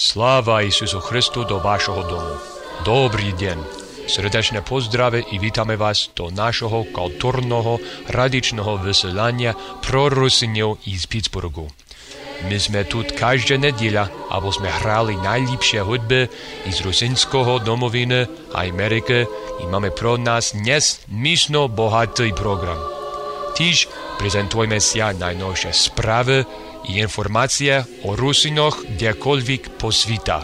Слава Ісусу Христу до вашого дому. Добрий день. Сердечне поздрави і вітаємо вас до нашого культурного радичного веселання про русинів із Піттсбургу. Ми сме тут кожна неділя, або сме грали найліпші худби із русинського домовини Америки і маємо про нас несмішно багатий програм. Тож презентуємося найновіші справи і інформація о русинах декольвік по світа.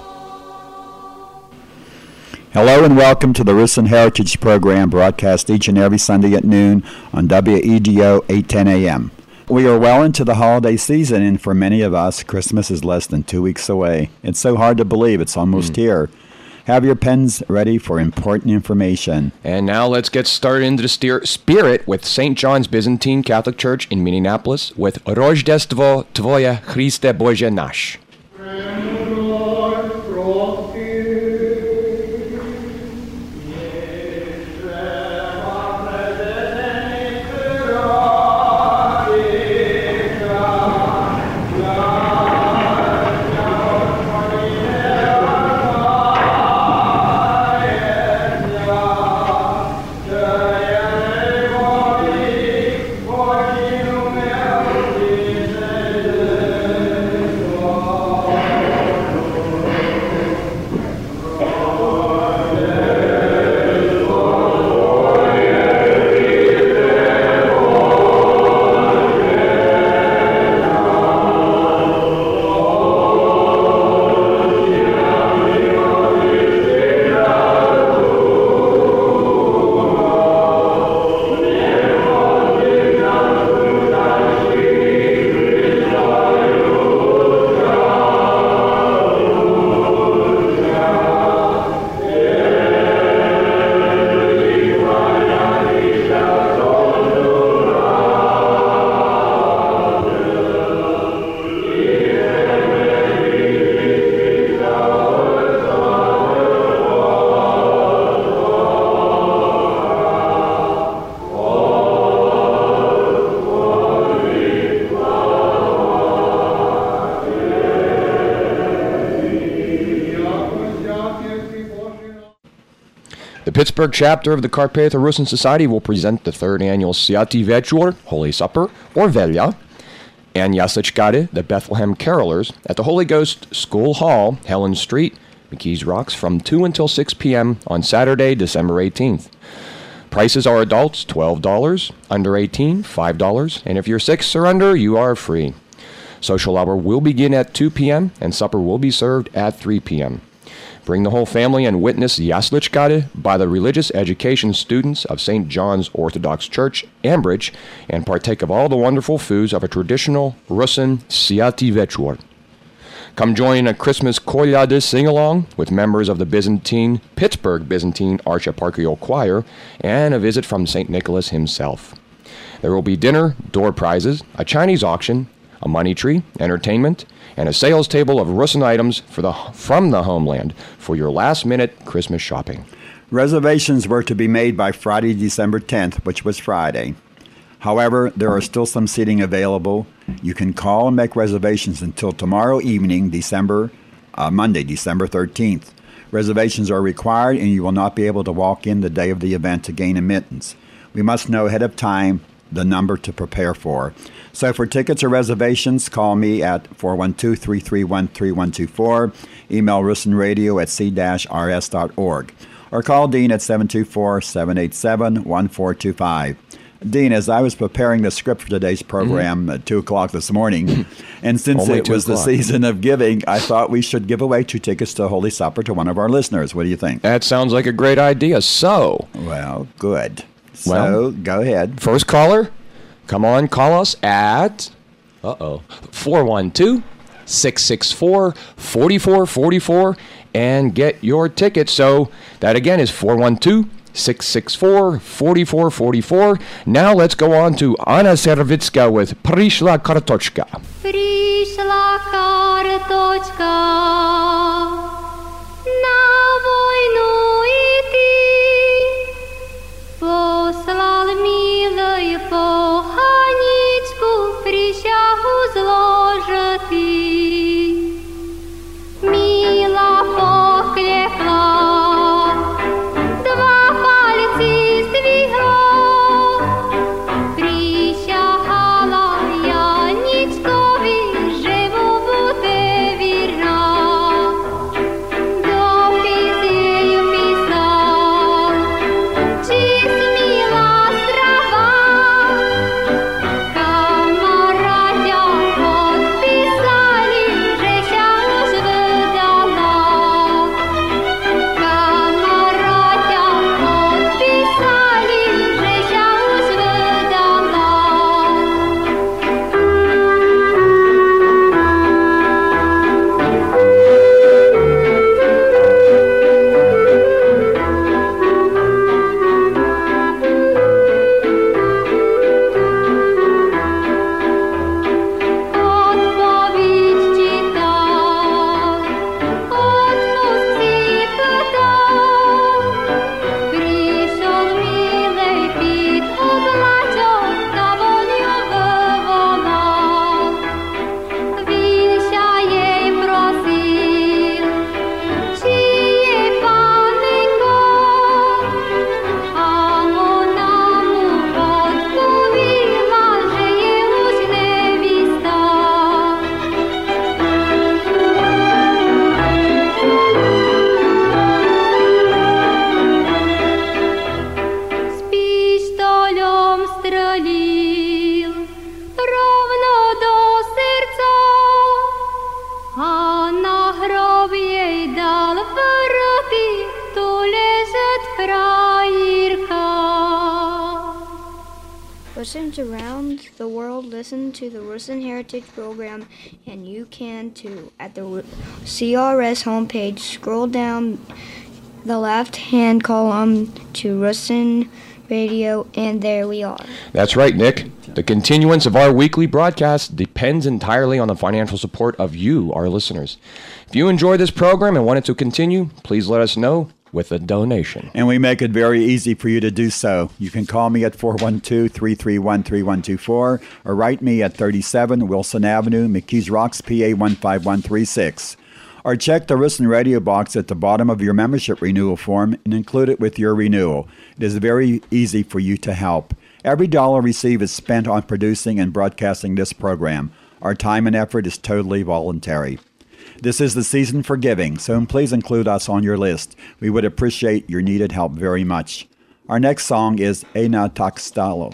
Hello and welcome to the Rusin Heritage Program, broadcast each and every Sunday at noon on WEGO 810 AM. We are well into the holiday season, and for many of us, Christmas is less than 2 weeks away. It's so hard to believe it's almost here. Have your pens ready for important information. And now let's get started into the spirit with St. John's Byzantine Catholic Church in Minneapolis with Rождество Tvoje Christe Bože Naš. The Pittsburgh chapter of the Carpatho Rusin Society will present the third annual Sviatý Večer, Holy Supper, or Velja, and Jasličkade, the Bethlehem Carolers, at the Holy Ghost School Hall, Helen Street, McKees Rocks, from 2 until 6 p.m. on Saturday, December 18th. Prices are adults, $12, under 18, $5, and if you're 6 or under, you are free. Social hour will begin at 2 p.m., and supper will be served at 3 p.m. Bring the whole family and witness Jasličkade by the religious education students of St. John's Orthodox Church, Ambridge, and partake of all the wonderful foods of a traditional Rusin Sviatý Večer. Come join a Christmas Kolyada sing-along with members of the Pittsburgh Byzantine Archieparchal Choir and a visit from St. Nicholas himself. There will be dinner, door prizes, a Chinese auction, a money tree, entertainment, and a sales table of Rusin items from the homeland for your last-minute Christmas shopping. Reservations were to be made by Friday, December 10th, which was Friday. However, there are still some seating available. You can call and make reservations until tomorrow evening, Monday, December 13th. Reservations are required, and you will not be able to walk in the day of the event to gain admittance. We must know ahead of time the number to prepare for. So for tickets or reservations, call me at 412-331-3124, email rusinradio@c-rs.org, or call Dean at 724-787-1425. Dean, as I was preparing the script for today's program at 2 o'clock this morning, and since it was the season of giving, I thought we should give away 2 tickets to Holy Supper to one of our listeners. What do you think? That sounds like a great idea. So, well, good. So, go ahead. First caller, come on, call us at 412-664-4444 and get your ticket. So that again is 412-664-4444. Now let's go on to Anna Servitska with Prishla Kartochka. Prishla Kartochka na vojnu idти. Послал милой поханичку присягу зложити. Russians around the world listen to the Russian Heritage Program, and you can too. At the CRS homepage, scroll down the left-hand column to Russian Radio, and there we are. That's right, Nick. The continuance of our weekly broadcast depends entirely on the financial support of you, our listeners. If you enjoy this program and want it to continue, please let us know with a donation. And we make it very easy for you to do so. You can call me at 412-331-3124 or write me at 37 Wilson Avenue, McKees Rocks, PA 15136. Or check the Rusin Radio box at the bottom of your membership renewal form and include it with your renewal. It is very easy for you to help. Every dollar received is spent on producing and broadcasting this program. Our time and effort is totally voluntary. This is the season for giving, so please include us on your list. We would appreciate your needed help very much. Our next song is Ena Tak Stalo.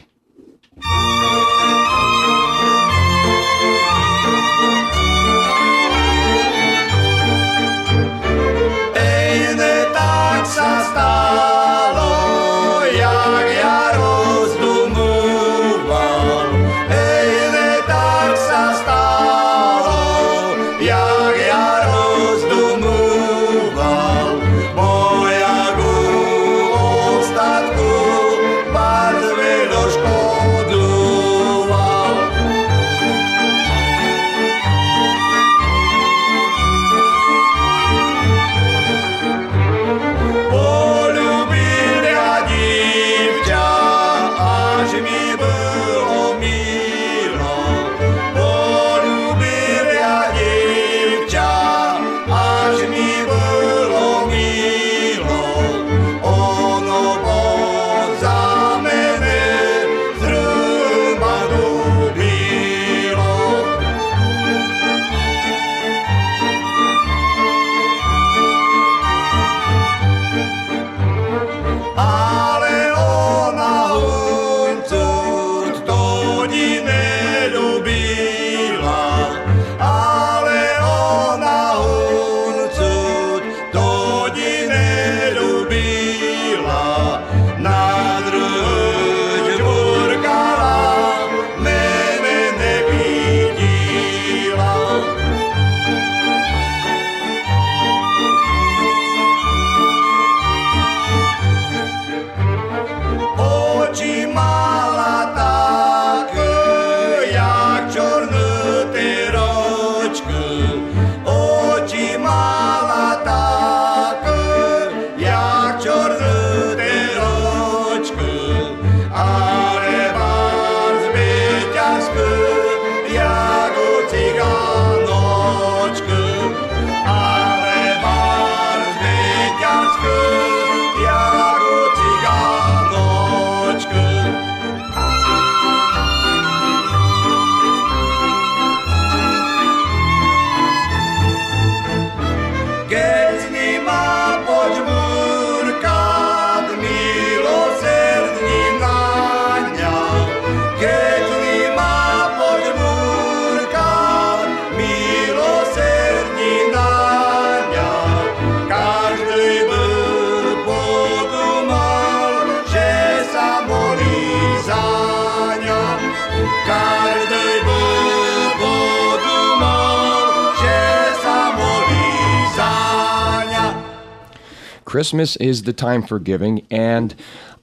Christmas is the time for giving, and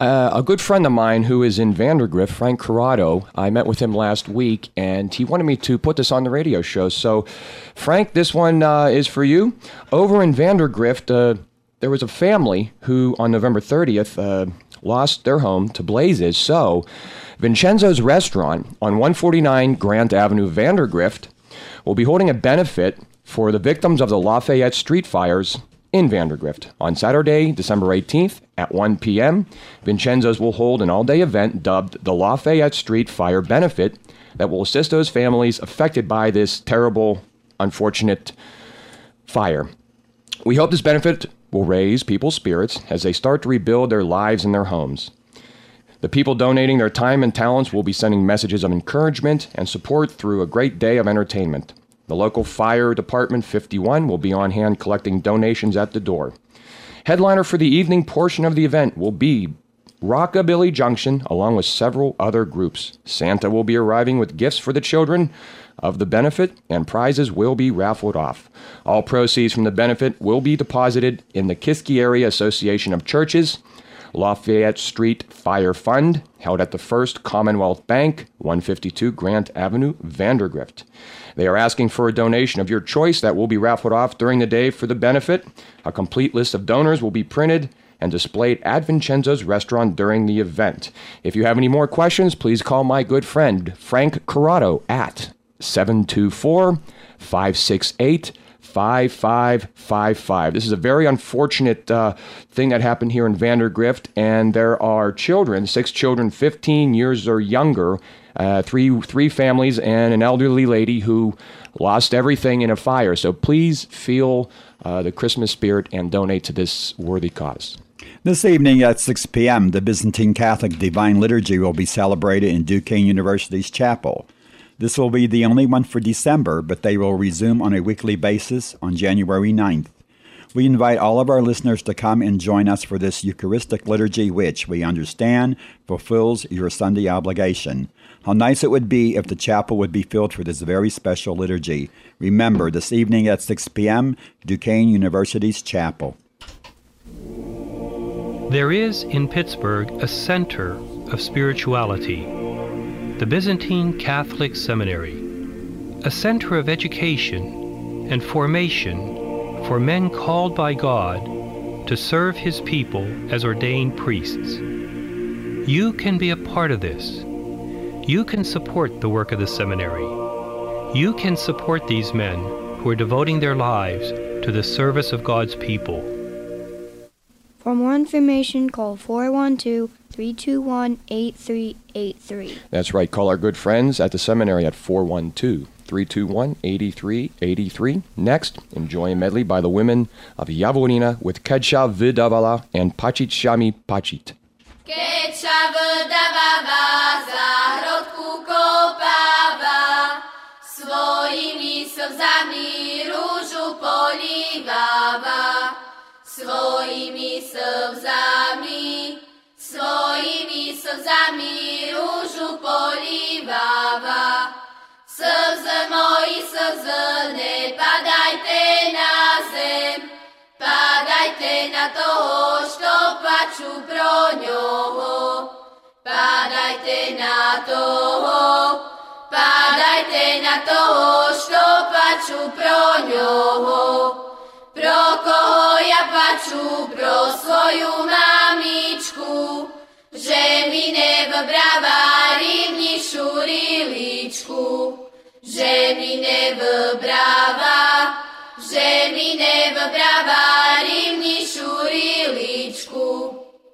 a good friend of mine who is in Vandergrift, Frank Corrado, I met with him last week, and he wanted me to put this on the radio show. So, Frank, this one is for you. Over in Vandergrift, there was a family who, on November 30th, lost their home to blazes. So, Vincenzo's Restaurant on 149 Grant Avenue, Vandergrift, will be holding a benefit for the victims of the Lafayette Street Fires in Vandergrift. On Saturday, December 18th at 1 p.m., Vincenzo's will hold an all-day event dubbed the Lafayette Street Fire Benefit that will assist those families affected by this terrible, unfortunate fire. We hope this benefit will raise people's spirits as they start to rebuild their lives and their homes. The people donating their time and talents will be sending messages of encouragement and support through a great day of entertainment. The local Fire Department 51 will be on hand collecting donations at the door. Headliner for the evening portion of the event will be Rockabilly Junction, along with several other groups. Santa will be arriving with gifts for the children of the benefit, and prizes will be raffled off. All proceeds from the benefit will be deposited in the Kiski Area Association of Churches, Lafayette Street Fire Fund, held at the First Commonwealth Bank, 152 Grant Avenue, Vandergrift. They are asking for a donation of your choice that will be raffled off during the day for the benefit. A complete list of donors will be printed and displayed at Vincenzo's restaurant during the event. If you have any more questions, please call my good friend Frank Corrado at 724-568-5555. This is a very unfortunate thing that happened here in Vandergrift, and there are children, 6 children, 15 years or younger, three families, and an elderly lady who lost everything in a fire. So please feel the Christmas spirit and donate to this worthy cause. This evening at 6 p.m., the Byzantine Catholic Divine Liturgy will be celebrated in Duquesne University's chapel. This will be the only one for December, but they will resume on a weekly basis on January 9th. We invite all of our listeners to come and join us for this Eucharistic liturgy, which we understand fulfills your Sunday obligation. How nice it would be if the chapel would be filled for this very special liturgy. Remember, this evening at 6 p.m., Duquesne University's chapel. There is in Pittsburgh a center of spirituality, the Byzantine Catholic Seminary, a center of education and formation for men called by God to serve His people as ordained priests. You can be a part of this. You can support the work of the seminary. You can support these men who are devoting their lives to the service of God's people. For more information, call 412-321-8383. That's right. Call our good friends at the seminary at 412-321-8383. Next, enjoy a medley by the women of Javorina with Kedsha Vydavala and Pachit Shami Pachit. Kedsha Vydavala záhrodku kopáva, svojimi slzami rúžu políváva. Svojimi slzami rúžu políváva. Slzy moji slzy, nepadajte na zem, padajte na toho, što plaču pro ňoho. Padajte na toho, što plaču pro ňoho. Pro koho ja plaču, pro svoju mamičku, že mi nevybrava rivnišu riličku. Že mi nevybrava rivnišu riličku.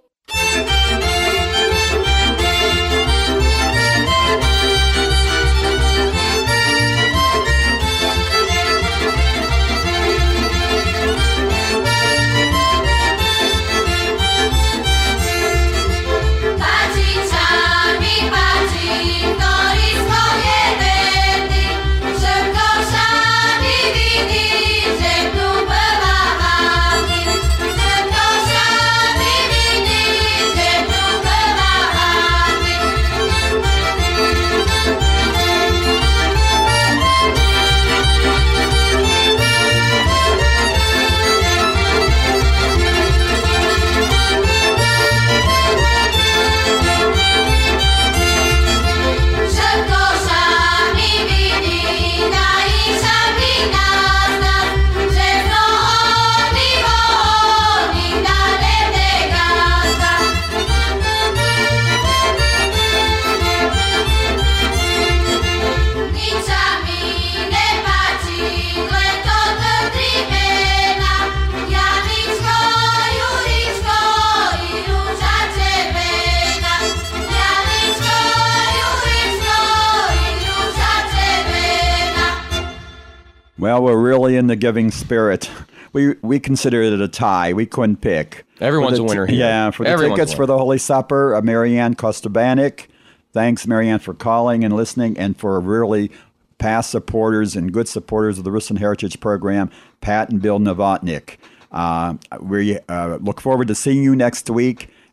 Well, we're really in the giving spirit. We consider it a tie. We couldn't pick. Everyone's a winner here. Yeah, for the tickets for the Holy Supper, Marianne Kostobanik. Thanks, Marianne, for calling and listening, and for really past supporters and good supporters of the Rusyn Heritage Program, Pat and Bill Novotnik. We look forward to seeing you next week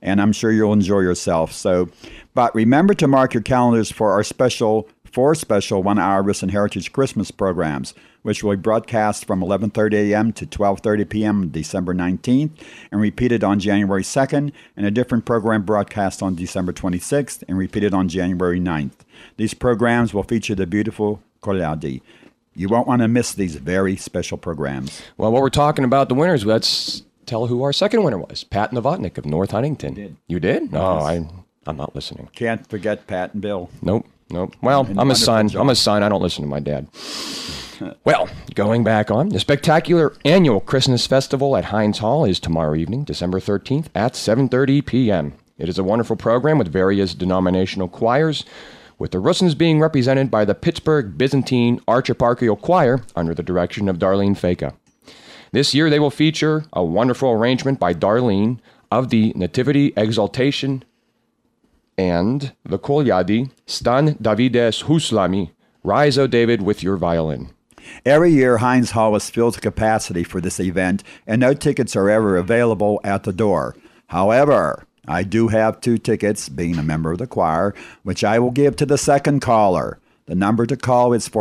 and I'm sure you'll enjoy yourself. So, but remember to mark your calendars for our special 1-hour Rusin Heritage Christmas programs, which will be broadcast from 11:30 a.m. to 12:30 p.m. December 19th, and repeated on January 2nd, and a different program broadcast on December 26th, and repeated on January 9th. These programs will feature the beautiful Kolyadi. You won't want to miss these very special programs. Well, while we're talking about the winners, let's tell who our second winner was. Pat Novotnik of North Huntington. did. You did? No, Yes. I'm not listening. Can't forget Pat and Bill. Nope. Well, And I'm a wonderful son. job. I'm a son. I don't listen to my dad. Well, going back on, the spectacular annual Christmas Festival at Heinz Hall is tomorrow evening, December 13th at 7:30 p.m. It is a wonderful program with various denominational choirs, with the Russins being represented by the Pittsburgh Byzantine Archieparchal Choir under the direction of Darlene Feka. This year they will feature a wonderful arrangement by Darlene of the Nativity Exaltation and the Kolyadi, Stan Davides Huslami, Rise, O David, with your violin. Every year, Heinz Hall is filled to capacity for this event, and no tickets are ever available at the door. However, I do have 2 tickets, being a member of the choir, which I will give to the second caller. The number to call is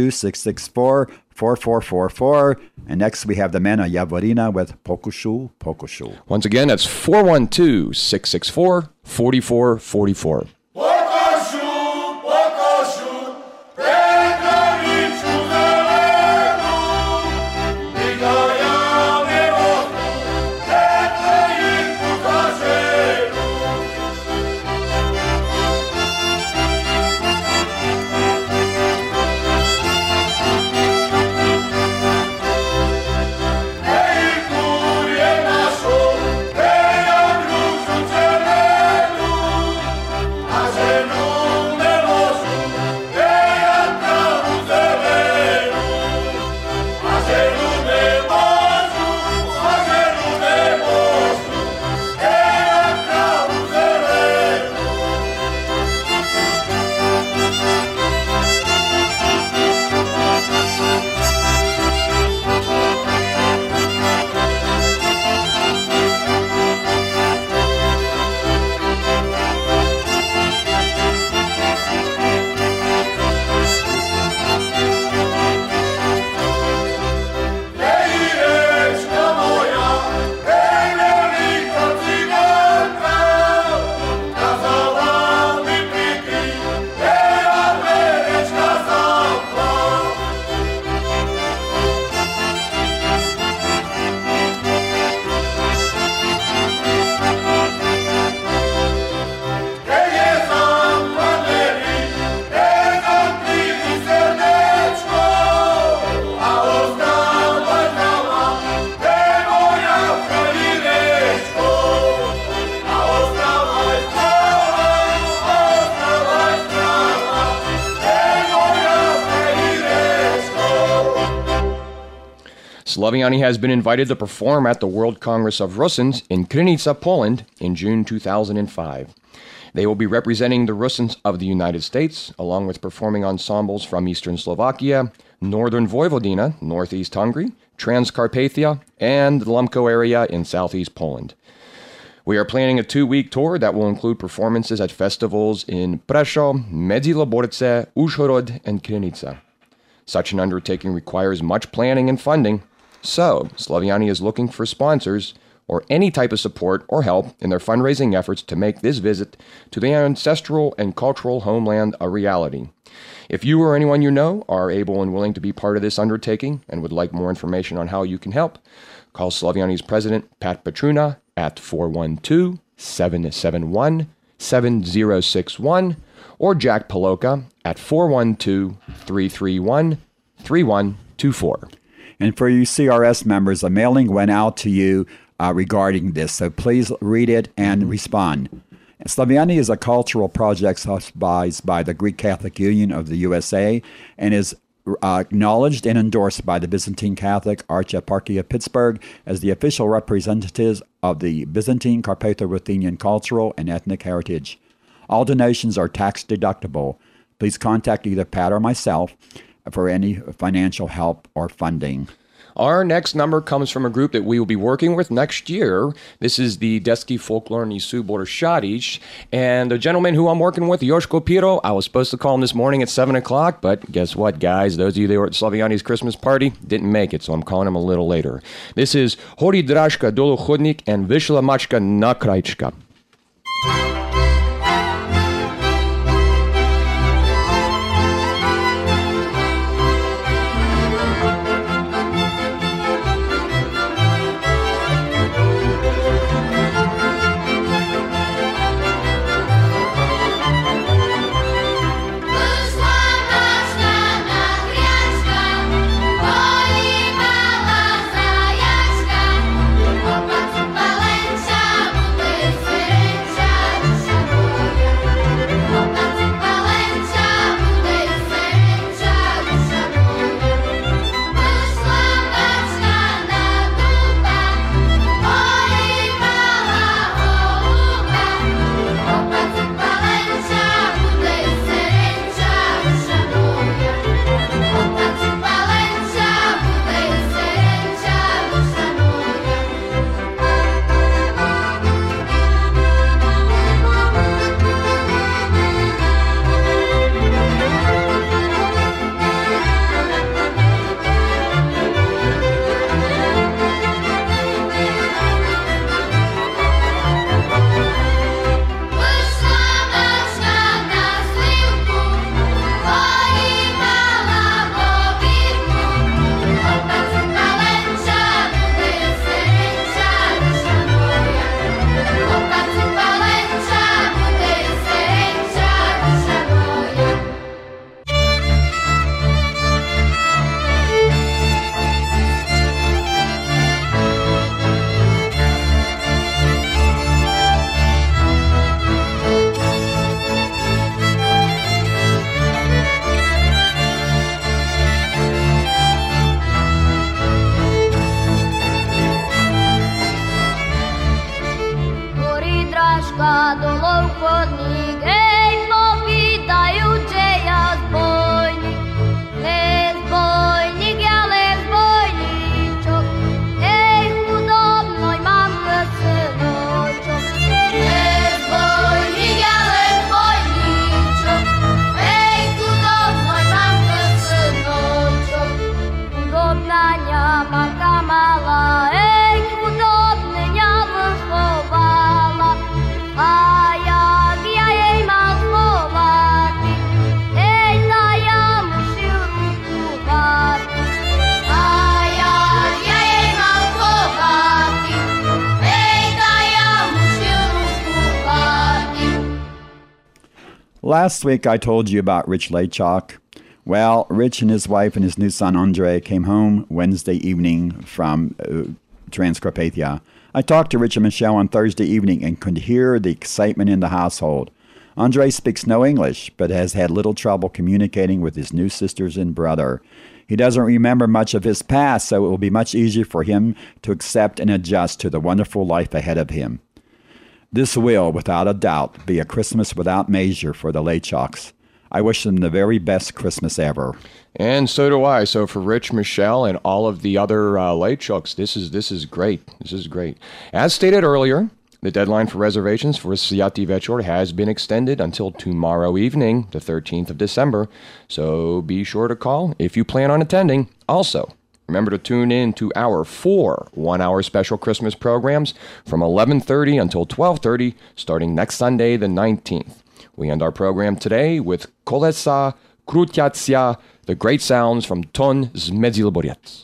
412-664-4444. And next we have the men of Yavorina with Pokushul, Pokushul. Once again, that's 412-664-4444. Slaviani has been invited to perform at the World Congress of Russins in Krynica, Poland in June 2005. They will be representing the Russins of the United States, along with performing ensembles from Eastern Slovakia, Northern Vojvodina, Northeast Hungary, Transcarpathia, and the Lumko area in Southeast Poland. We are planning a 2-week tour that will include performances at festivals in Prešov, Medziloborce, Uzhhorod, and Krynica. Such an undertaking requires much planning and funding, so Slaviani is looking for sponsors or any type of support or help in their fundraising efforts to make this visit to the ancestral and cultural homeland a reality. If you or anyone you know are able and willing to be part of this undertaking and would like more information on how you can help, call Slaviani's president, Pat Petruna, at 412-771-7061, or Jack Paloka at 412-331-3124. And for you CRS members, a mailing went out to you regarding this, so please read it and respond. Slaviani is a cultural project subsidized by the Greek Catholic Union of the USA and is acknowledged and endorsed by the Byzantine Catholic Archieparchy of Pittsburgh as the official representatives of the Byzantine Carpatho-Ruthenian cultural and ethnic heritage. All donations are tax deductible. Please contact either Pat or myself for any financial help or funding. Our next number comes from a group that we will be working with next year. This is the Deski Folklorni Subor Shadic. And the gentleman who I'm working with, Joshko Piro, I was supposed to call him this morning at 7 o'clock, but guess what, guys? Those of you that were at Slaviani's Christmas party didn't make it, so I'm calling him a little later. This is Hori Drashka Dolo Chodnik and Vishla Machka Nakrajka. Last week I told you about Rich Lachok. Well, Rich and his wife and his new son Andre came home Wednesday evening from Transcarpathia. I talked to Rich and Michelle on Thursday evening and could hear the excitement in the household. Andre speaks no English, but has had little trouble communicating with his new sisters and brother. He doesn't remember much of his past, so it will be much easier for him to accept and adjust to the wonderful life ahead of him. This will, without a doubt, be a Christmas without measure for the Lachoks. I wish them the very best Christmas ever. And so do I. So for Rich, Michelle, and all of the other Lachoks, this is great. This is great. As stated earlier, the deadline for reservations for Sviaty Večer has been extended until tomorrow evening, the 13th of December. So be sure to call if you plan on attending. Also, remember to tune in to our 4 one-hour special Christmas programs from 11:30 until 12:30, starting next Sunday, the 19th. We end our program today with Kolesa Krutyatsya, the great sounds from Ton z Medziloboriec.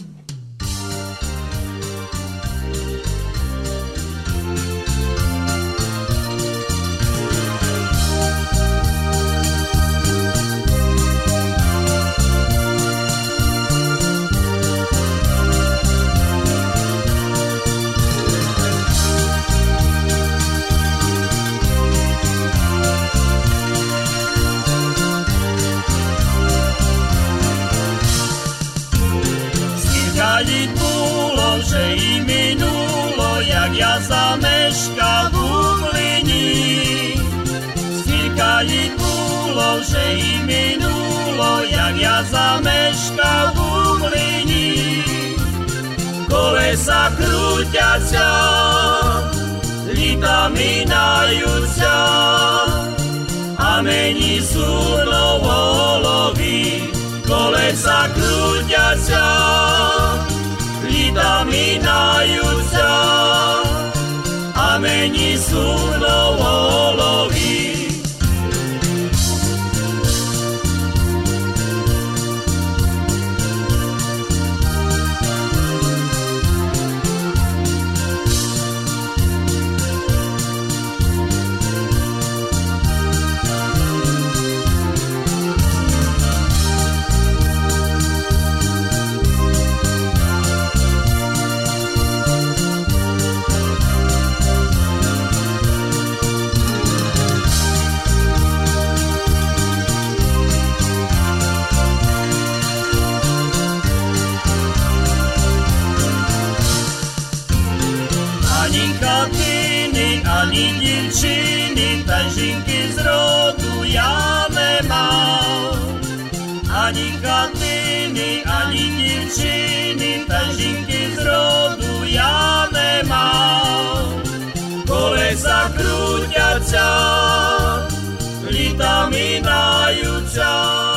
Ja zameška v Umlini. Skільka їй було, вже і минуло, як я замешка в Умлині. Kolesa krúťacia, lita minajúca, a mení sú novoloví. Kolesa krúťacia, lita minajúca, a mení sú novoloví. Ani dívčiny, tažinky z rodu ja nemám. Ani Katyny, ani dívčiny, tažinky z rodu ja nemám. Kolesa krúťacia, lita minajúca,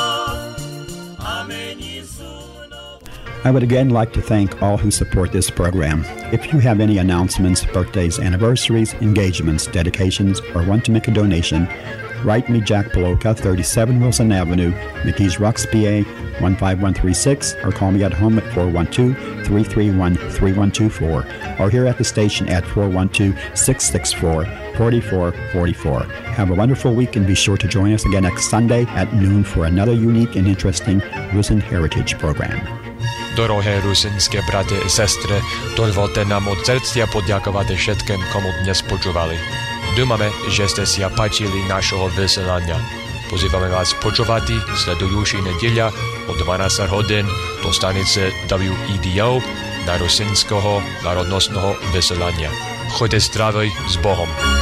a mení sú nové. I would again like to thank all who support this program. If you have any announcements, birthdays, anniversaries, engagements, dedications, or want to make a donation, write me Jack Paloka, 37 Wilson Avenue, McKees Rocks, PA 15136, or call me at home at 412-331-3124, or here at the station at 412-664-4444. Have a wonderful week and be sure to join us again next Sunday at noon for another unique and interesting Rusin Heritage program. Dorohé rusinské brate i sestre, dovolte nám od srdcia poďakovať všetkým, komu dnes počúvali. Dúfame, že ste si páčili našho vysielania. Pozývame vás počúvať sledujúci nedeľa o 12 hodín do stanice WEDO na rusinského národnostného vysielania. Choďte zdraví s Bohom.